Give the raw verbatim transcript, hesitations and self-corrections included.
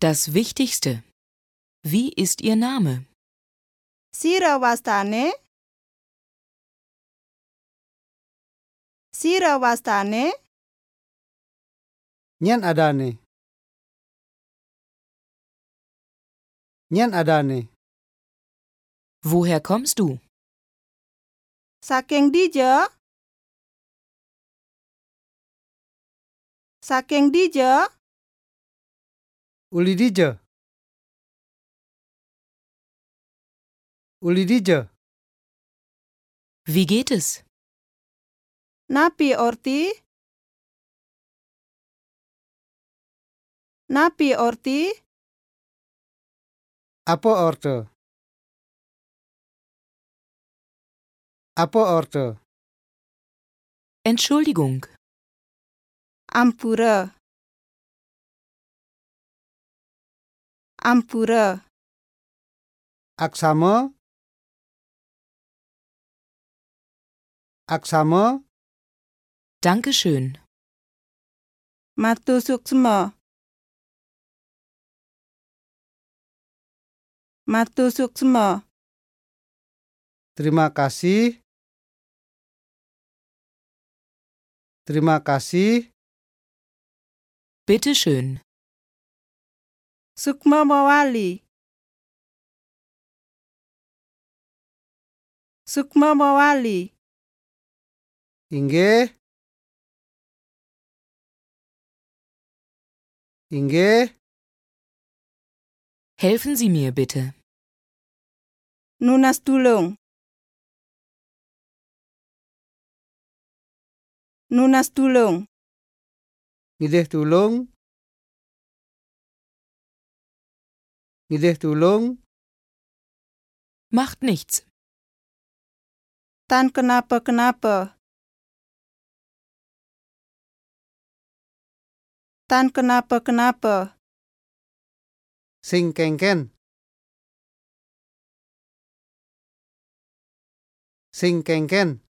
Das Wichtigste. Wie ist Ihr Name? Sirawastane? Sirawastane? Nyan adane. Nyan adane. Woher kommst du? Saking dija? Saking dija? Uli dija. Uli dija. Wie geht es? Napi orti? Napi orti? Apa orte? Apa orte? Entschuldigung. Ampura. Ampura. Aksama. Aksama. Dankeschön. Matu suksma. Matu suksma. Terima kasih. Terima kasih. Bitteschön. Sukma mawali. Sukma mawali. Inggih. Inggih. Helfen Sie mir bitte. Nunas tulung. Nunas tulung. Ngidih tulung. Ngidih tulung. Macht nichts. Tan kenapa-kenapa. Tan kenapa-kenapa. Sing kengken. Sing kengken.